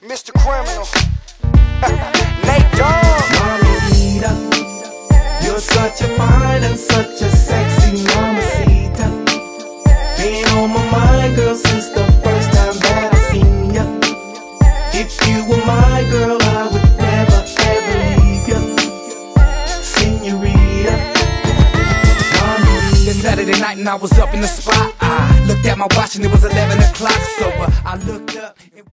Mr. Criminal. Nate Dogg. Mamacita, you're such a fine and such a sexy mamacita. Been on my mind, girl, since the first time that I seen ya. If you were my girl, I would never ever leave ya, señorita. Mamacita. It's Saturday night and I was up in the spot. I looked at my watch and it was 11 o'clock, so I looked up.